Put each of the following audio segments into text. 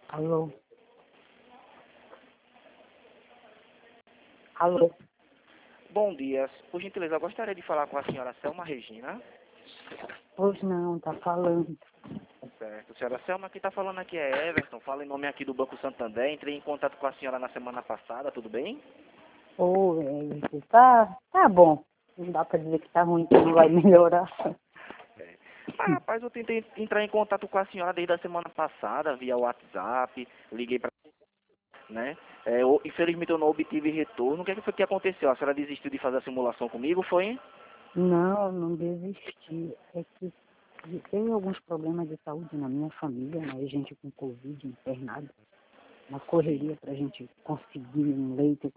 Alô? Alô? Bom dia. Por gentileza, eu gostaria de falar com a senhora Selma Regina. Pois não, tá falando. Certo. Senhora Selma, quem está falando aqui é Everton. Fala em nome aqui do Banco Santander. Entrei em contato com a senhora na semana passada, tudo bem? Ô, tá bom. Não dá pra dizer que tá ruim, que não vai melhorar. Mas, rapaz, eu tentei entrar em contato com a senhora desde a semana passada, via WhatsApp, liguei para, né? Infelizmente eu não obtive retorno. O que é que foi que aconteceu? A senhora desistiu de fazer a simulação comigo, foi? Não, não desisti. É que tem alguns problemas de saúde na minha família, né? Gente com Covid internado. Uma correria pra gente conseguir um leito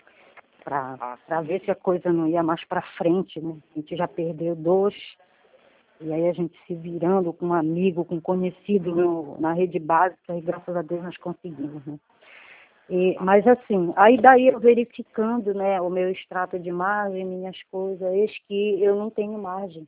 pra ver se a coisa não ia mais pra frente, né? A gente já perdeu 2. E aí a gente se virando com um amigo, com um conhecido na rede básica, e graças a Deus nós conseguimos, né? Mas assim, aí daí eu verificando, né, o meu extrato de margem, minhas coisas, eis que eu não tenho margem.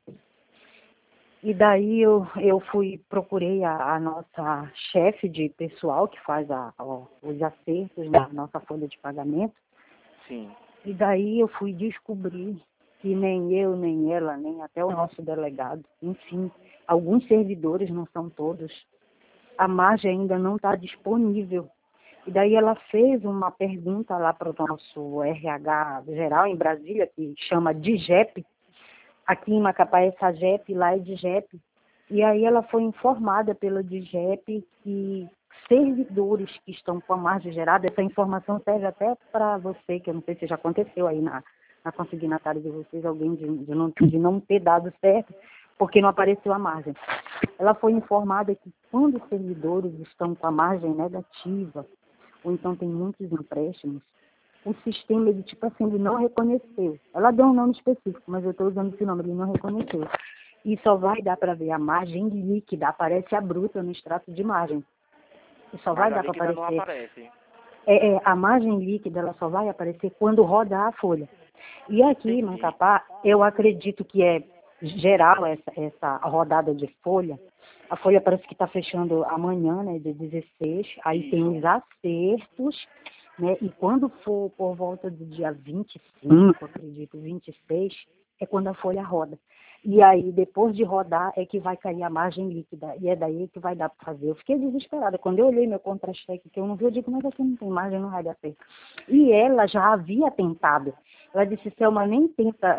E daí eu procurei a nossa chefe de pessoal, que faz os acertos na nossa folha de pagamento, Sim. e daí eu fui descobrir que nem eu, nem ela, nem até o nosso delegado, enfim, alguns servidores, não são todos, a margem ainda não está disponível. E daí ela fez uma pergunta lá para o nosso RH geral em Brasília, que chama DIGEP, aqui em Macapá é SAGEP, lá é DIGEP, e aí ela foi informada pela DIGEP que servidores que estão com a margem gerada, essa informação serve até para você, que eu não sei se já aconteceu aí na consignatária de vocês, alguém de não ter dado certo, porque não apareceu a margem. Ela foi informada que quando os servidores estão com a margem negativa, ou então tem muitos empréstimos, o sistema, ele tipo assim, ele não reconheceu. Ela deu um nome específico, mas eu estou usando esse nome, ele não reconheceu. E só vai dar para ver a margem líquida, aparece a bruta no extrato de margem. E só vai Mas a dar para líquida não aparecer. aparece. A margem líquida, ela só vai aparecer quando rodar a folha. E aqui em Entendi. Macapá, eu acredito que é geral essa rodada de folha. A folha parece que está fechando amanhã, né, de 16. Aí tem os acertos, né, e quando for por volta do dia 25, acredito, 26, é quando a folha roda. E aí, depois de rodar, é que vai cair a margem líquida. E é daí que vai dar para fazer. Eu fiquei desesperada. Quando eu olhei meu contra-cheque, que eu não vi, eu digo, mas aqui não tem margem, não vai dar certo. E ela já havia tentado. Ela disse, Selma, nem tenta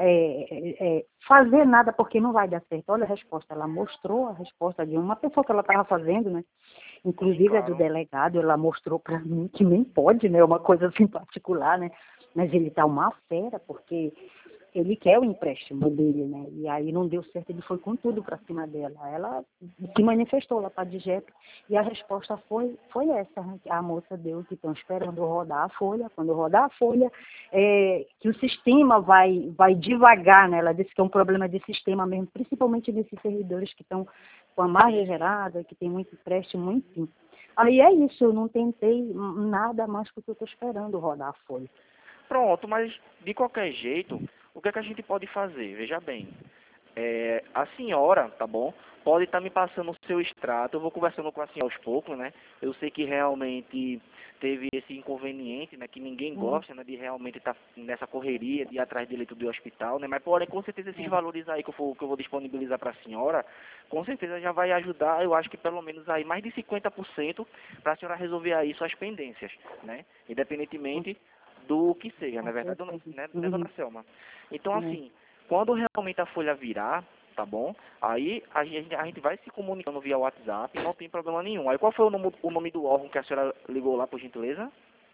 fazer nada porque não vai dar certo. Olha a resposta. Ela mostrou a resposta de uma pessoa que ela estava fazendo, né? Inclusive a do delegado, ela mostrou para mim que nem pode, né? Uma coisa assim particular, né? Mas ele tá uma fera, porque ele quer o empréstimo dele, né? E aí não deu certo, ele foi com tudo para cima dela. Ela se manifestou lá para a DIGEP e a resposta foi essa, né? Que a moça deu, que estão esperando rodar a folha. Quando rodar a folha, que o sistema vai devagar, né? Ela disse que é um problema de sistema mesmo, principalmente desses servidores que estão com a margem gerada, que tem muito empréstimo, enfim. Aí é isso, eu não tentei nada mais porque eu estou esperando rodar a folha. Pronto, mas de qualquer jeito, o que é que a gente pode fazer? Veja bem, a senhora, tá bom, pode estar me passando o seu extrato, eu vou conversando com a senhora aos poucos, né? Eu sei que realmente teve esse inconveniente, né? Que ninguém gosta, né? De realmente estar nessa correria, de ir atrás de leito do hospital, né? Mas, porém, com certeza esses valores aí que eu vou disponibilizar para a senhora, com certeza já vai ajudar, eu acho que pelo menos aí mais de 50% para a senhora resolver aí suas pendências, né? Independentemente do que seja, na verdade, né, dona Selma? Então, assim, quando realmente a folha virar, tá bom? Aí a gente vai se comunicando via WhatsApp, não tem problema nenhum. Aí qual foi o nome do órgão que a senhora ligou lá, por gentileza?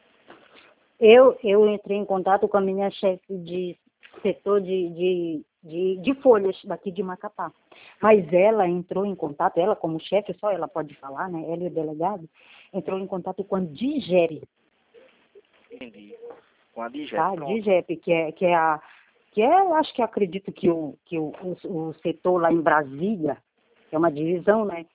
Eu entrei em contato com a minha chefe de setor de folhas daqui de Macapá. Mas ela entrou em contato, ela como chefe, só ela pode falar, né? Ela e o delegado, entrou em contato com a DIGERE, Entendi. Com a DIGEP, tá? pronto. DIGEP, eu acho que acredito que o setor lá em Brasília, que é uma divisão, né?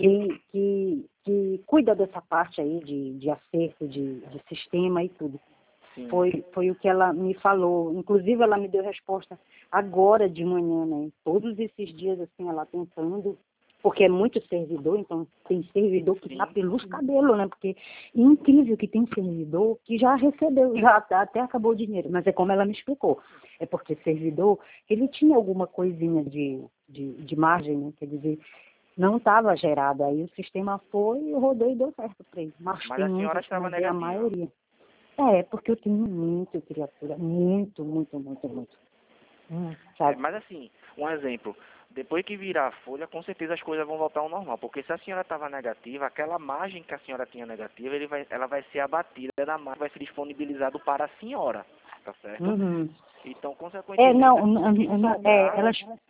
Que cuida dessa parte aí de acerto, de sistema e tudo. Sim. Foi o que ela me falou. Inclusive, ela me deu resposta agora de manhã, né? Todos esses dias, assim, ela tentando, porque é muito servidor, então tem servidor que Sim. tá pelos cabelos, né? Porque é incrível que tem servidor que já recebeu, já até acabou o dinheiro, mas é como ela me explicou. É porque servidor, ele tinha alguma coisinha de margem, né? Quer dizer, não estava gerado. Aí o sistema foi, rodou e deu certo para ele. Mas Mas tem a senhora muitos, estava mas é a negativa. maioria. É, porque eu tenho muito criatura, muito, muito, muito, muito. Sabe? Mas assim, um exemplo. Depois que virar a folha, com certeza as coisas vão voltar ao normal. Porque se a senhora estava negativa, aquela margem que a senhora tinha negativa, ela vai ser abatida da margem, vai ser disponibilizado para a senhora. Tá certo? Uhum. Então, É, consequentemente, não, o que sobrar...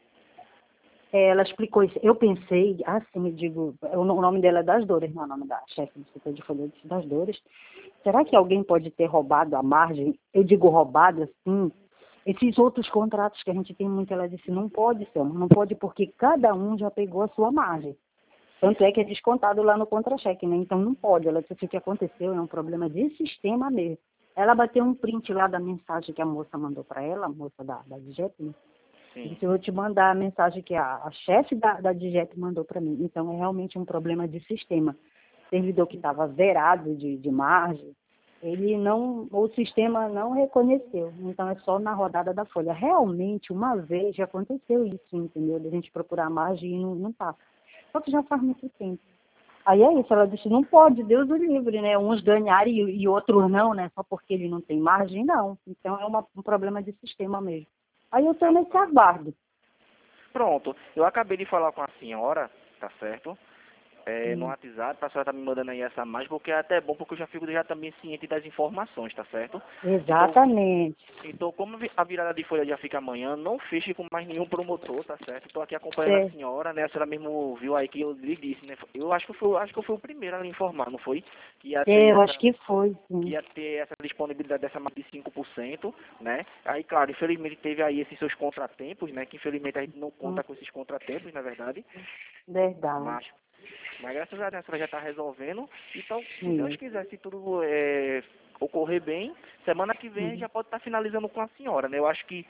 ela explicou isso. Eu pensei, assim, eu digo, o nome dela é Das Dores, não é o nome da chefe do setor de folha Das Dores. Será que alguém pode ter roubado a margem? Eu digo roubado, assim, esses outros contratos que a gente tem muito, ela disse, não pode, Selma, não pode porque cada um já pegou a sua margem. Tanto é que é descontado lá no contra-cheque, né? Então não pode. Ela disse que o que aconteceu é um problema de sistema mesmo. Ela bateu um print lá da mensagem que a moça mandou para ela, a moça da DGEP, né? Sim. Disse, eu vou te mandar a mensagem que a chefe da DGEP mandou para mim. Então é realmente um problema de sistema. Servidor que estava zerado de margem, ele não, o sistema não reconheceu. Então é só na rodada da folha. Realmente, uma vez já aconteceu isso, entendeu? De a gente procurar a margem e não passa. Só que já faz muito tempo. Aí é isso, ela disse, não pode, Deus o livre, né? Uns ganharem e outros não, né? Só porque ele não tem margem, não. Então é um problema de sistema mesmo. Aí eu estou nesse aguardo. Pronto. Eu acabei de falar com a senhora, tá certo? No Hum. WhatsApp, a senhora tá me mandando aí essa mais, porque é até bom, porque eu já fico já também ciente das informações, tá certo? Então, Exatamente. como a virada de folha já fica amanhã, não feche com mais nenhum promotor, tá certo? Estou aqui acompanhando a É, senhora, né? A senhora mesmo viu aí que eu lhe disse, né? Eu acho que eu fui o primeiro a lhe informar, não foi? Que ia ter eu acho que foi, que sim. ia ter essa disponibilidade dessa mais de 5%, né? Aí, claro, infelizmente teve aí esses seus contratempos, né? Que infelizmente a gente não Hum, conta com esses contratempos, na verdade. Verdade. Mas graças a Deus a senhora já está resolvendo. Então, se Deus Sim. quiser, se tudo ocorrer bem, semana que vem a gente Uhum. já pode estar finalizando com a senhora, né? Eu acho que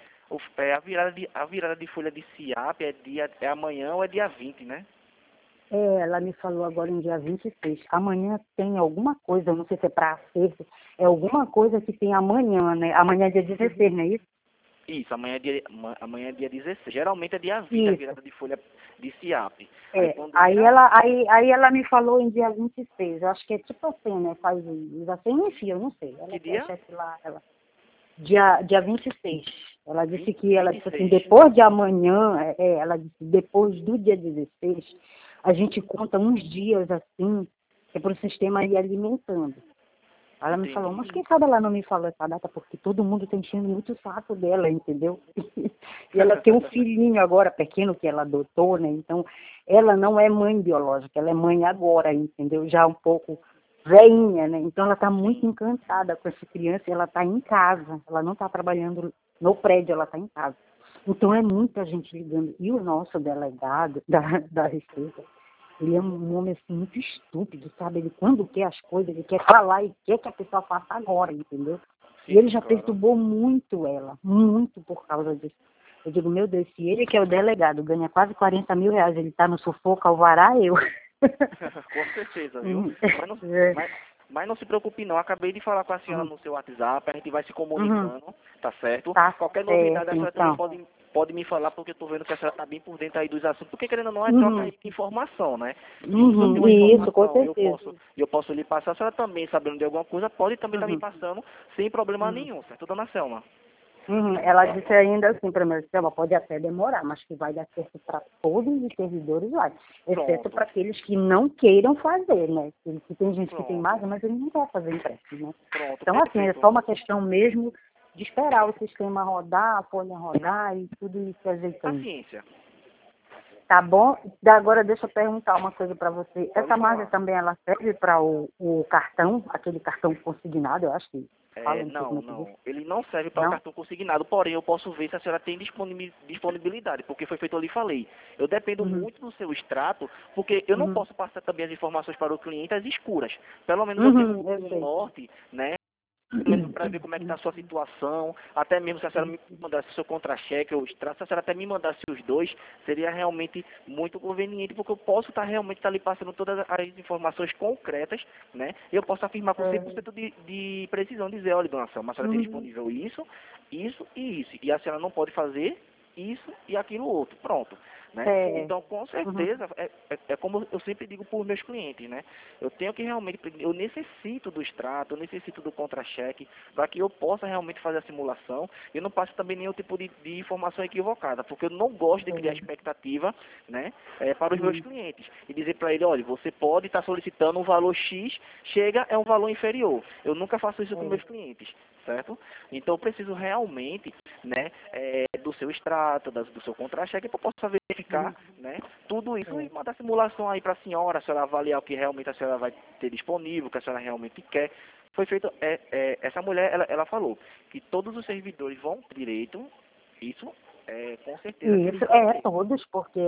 a virada de folha de SIAP é amanhã ou é dia 20, né? É, ela me falou agora em dia 26. Amanhã tem alguma coisa, não sei se é para acerto, é alguma coisa que tem amanhã, né? Amanhã é dia 16, não é isso? Isso, amanhã é dia 16. Geralmente é dia 20 a Isso. virada de folha de SIAP. Aí É, quando aí entra, ela me falou em dia 26. Eu acho que é tipo assim, né? Faz assim, enfim, eu não sei. Ela que que é a dia? chefe lá, ela. Dia 26. Ela disse 20, que, ela disse assim, 26. depois de amanhã, ela disse, depois do dia 16, a gente conta uns dias assim, que é para o sistema ir alimentando. Ela me falou, Entendi. mas quem sabe ela não me falou essa data, porque todo mundo está enchendo muito o saco dela, entendeu? E ela tem um filhinho agora, pequeno, que ela adotou, né? Então, ela não é mãe biológica, ela é mãe agora, entendeu? Já um pouco veinha, né? Então, ela está muito Sim. encantada com essa criança e ela está em casa. Ela não está trabalhando no prédio, ela está em casa. Então, é muita gente ligando. E o nosso delegado da Receita, ele é um homem assim, muito estúpido, sabe? Ele, quando quer as coisas, ele quer falar e quer que a pessoa faça agora, entendeu? E Sim, ele já claro. perturbou muito ela, muito por causa disso. Eu digo, meu Deus, se ele que é o delegado ganha quase 40 mil reais, ele tá no sufoco, alvará eu. Com certeza, viu? Mas não, É. mas, mas não se preocupe não, acabei de falar com a senhora Uhum. no seu WhatsApp, a gente vai se Uhum. comunicando, tá certo? Tá Qualquer novidade certo, a senhora também então. pode me falar, porque eu tô vendo que a senhora tá bem por dentro aí dos assuntos, porque querendo ou não é troca Uhum. aí de informação, né? E se eu tenho Uhum. uma Isso, com informação certeza. eu posso lhe passar, a senhora também sabendo de alguma coisa, pode também estar me Uhum. passando sem problema Uhum. nenhum, certo, dona Selma? Uhum. Ela disse ainda assim para mim, Selma, pode até demorar, mas que vai dar certo para todos os servidores lá, exceto Pronto, para aqueles que não queiram fazer, né? Que tem gente que tem pronto, mais, mas ele não quer fazer empréstimo, né? pronto, Então, assim, é perfeito. só uma questão mesmo de esperar o sistema rodar, a folha rodar e tudo isso se ajeitando. Paciência, Tá bom? Agora deixa eu perguntar uma coisa para você. pode Essa margem falar. também ela serve para o cartão, aquele cartão consignado, eu acho que fala, não sei como Não, é que diz. não. Ele não serve para o Não? cartão consignado, porém eu posso ver se a senhora tem disponibilidade, porque foi feito eu lhe falei. Eu dependo Uhum. muito do seu extrato, porque eu não Uhum. posso passar também as informações para o cliente às escuras. Pelo menos eu tenho Uhum, eu um sei. norte, né? mesmo para ver como é que está a sua situação, até mesmo se a senhora me mandasse seu contra-cheque ou extrato, se a senhora até me mandasse os dois, seria realmente muito conveniente, porque eu posso realmente estar lhe passando todas as informações concretas, né? E eu posso afirmar com 100% de precisão, dizer, olha, dona Selma, a senhora tem disponível isso, isso e isso, e a senhora não pode fazer isso e aquilo outro, pronto. Né? Então, com certeza, é como eu sempre digo para os meus clientes, né? Eu tenho que realmente, eu necessito do extrato, eu necessito do contra-cheque, para que eu possa realmente fazer a simulação e não passe também nenhum tipo de informação equivocada, porque eu não gosto de criar expectativa, né, para os meus clientes e dizer para ele, olha, você pode estar solicitando um valor X, chega, é um valor inferior. Eu nunca faço isso com meus clientes, certo? Então, eu preciso realmente, né, do seu extrato, do seu contra-cheque, para eu possa verificar, né, tudo isso e mandar simulação aí para a senhora avaliar o que realmente a senhora vai ter disponível, o que a senhora realmente quer. Foi feito, essa mulher, ela falou que todos os servidores vão ter direito, isso com certeza. Isso, todos, porque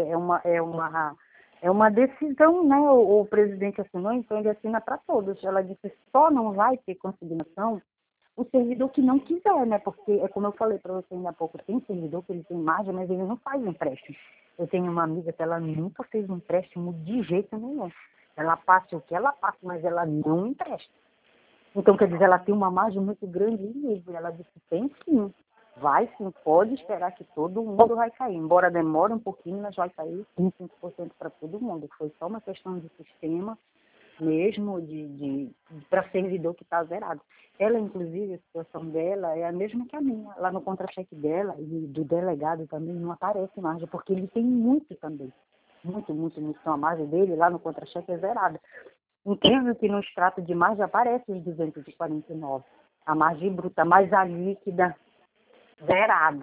é uma decisão, né? O presidente assinou, então ele assina para todos. Ela disse, só não vai ter consignação o servidor que não quiser, né? Porque, é como eu falei para você ainda há pouco, tem servidor que ele tem margem, mas ele não faz empréstimo. Eu tenho uma amiga que ela nunca fez um empréstimo de jeito nenhum. Ela passa o que ela passa, mas ela não empresta. Então, quer dizer, ela tem uma margem muito grande mesmo. Ela disse, tem sim. Vai sim, pode esperar que todo mundo vai cair. Embora demore um pouquinho, mas vai cair 25% para todo mundo. Foi só uma questão de sistema mesmo, para servidor que está zerado. Ela, inclusive, a situação dela é a mesma que a minha. Lá no contra-cheque dela e do delegado também não aparece margem, porque ele tem muito também. Muito, muito, muito. Então, a margem dele lá no contra-cheque é zerada. Incrível que no extrato de margem aparece os 249. A margem bruta, mas a líquida zerada.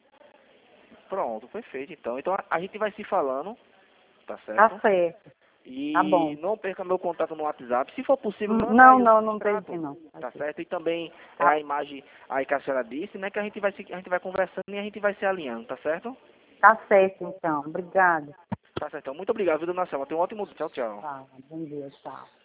Pronto, perfeito. Então a gente vai se falando, tá certo? Tá certo. E Tá bom. não perca meu contato no WhatsApp. Se for possível, manda aí Não extrato, perdi não. tá certo? E também Tá. a imagem aí que a senhora disse, né? Que a gente vai conversando e a gente vai se alinhando, tá certo? Tá certo, então. Obrigada. Tá certo. Então, muito obrigado, viu, dona Selma? Tenha um ótimo dia. Tchau, tchau. Tá, bom dia, tchau.